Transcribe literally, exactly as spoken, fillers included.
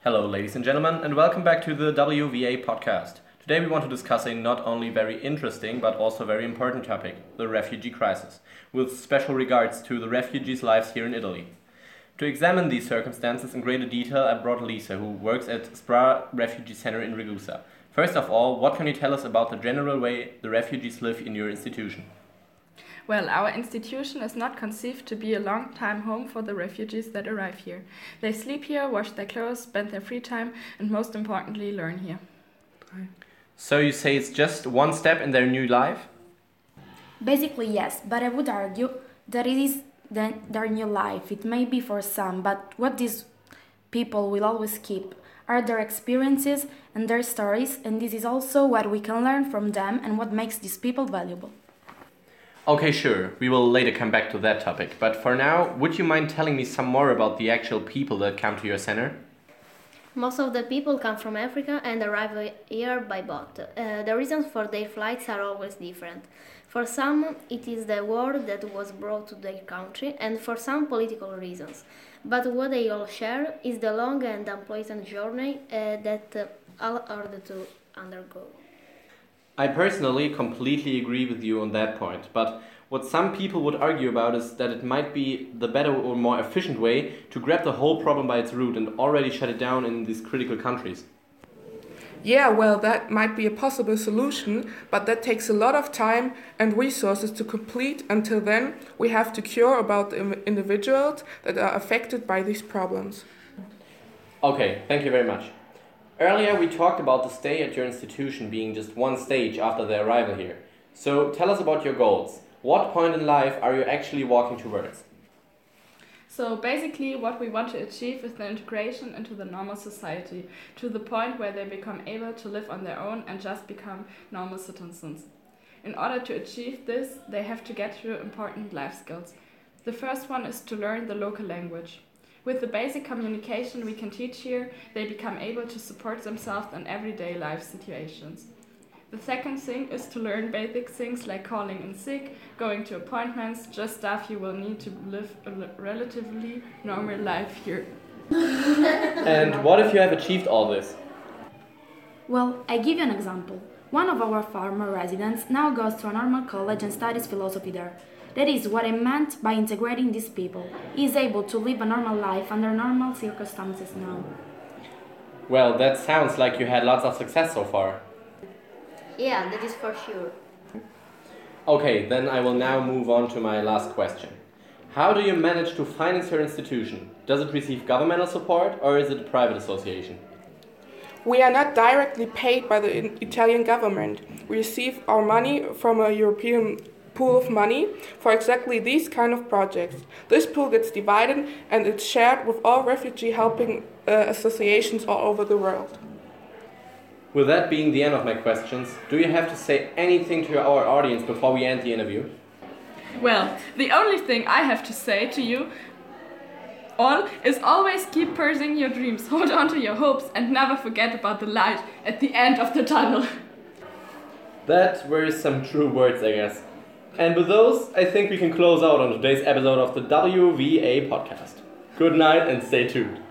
Hello, ladies and gentlemen, and welcome back to the W V A podcast. Today we want to discuss a not only very interesting but also very important topic, the refugee crisis, with special regards to the refugees' lives here in Italy. To examine these circumstances in greater detail, I brought Lisa, who works at Spra Refugee Center in Ragusa. First of all, what can you tell us about the general way the refugees live in your institution? Well, our institution is not conceived to be a long-time home for the refugees that arrive here. They sleep here, wash their clothes, spend their free time, and most importantly, learn here. So you say it's just one step in their new life? Basically, yes, but I would argue that it is the, their new life. It may be for some, but what these people will always keep are their experiences and their stories, and this is also what we can learn from them and what makes these people valuable. Okay, sure, we will later come back to that topic, but for now, would you mind telling me some more about the actual people that come to your center? Most of the people come from Africa and arrive here by boat. Uh, the reasons for their flights are always different. For some, it is the war that was brought to their country, and for some, political reasons. But what they all share is the long and unpleasant journey uh, that uh, all are to undergo. I personally completely agree with you on that point, but what some people would argue about is that it might be the better or more efficient way to grab the whole problem by its root and already shut it down in these critical countries. Yeah, well, that might be a possible solution, but that takes a lot of time and resources to complete. Until then, we have to cure about the individuals that are affected by these problems. Okay, thank you very much. Earlier we talked about the stay at your institution being just one stage after their arrival here. So tell us about your goals. What point in life are you actually walking towards? So basically what we want to achieve is the integration into the normal society, to the point where they become able to live on their own and just become normal citizens. In order to achieve this, they have to get through important life skills. The first one is to learn the local language. With the basic communication we can teach here, they become able to support themselves in everyday life situations. The second thing is to learn basic things like calling in sick, going to appointments, just stuff you will need to live a relatively normal life here. And what if you have achieved all this? Well, I give you an example. One of our former residents now goes to a normal college and studies philosophy there. That is what I meant by integrating these people. He is able to live a normal life under normal circumstances now. Well, that sounds like you had lots of success so far. Yeah, that is for sure. Okay, then I will now move on to my last question. How do you manage to finance your institution? Does it receive governmental support or is it a private association? We are not directly paid by the Italian government. We receive our money from a European pool of money for exactly these kind of projects. This pool gets divided and it's shared with all refugee helping uh, associations all over the world. With that being the end of my questions, do you have to say anything to our audience before we end the interview? Well, the only thing I have to say to you all is always keep pursuing your dreams, hold on to your hopes, and never forget about the light at the end of the tunnel. That were some true words, I guess. And with those, I think we can close out on today's episode of the W V A podcast. Good night and stay tuned.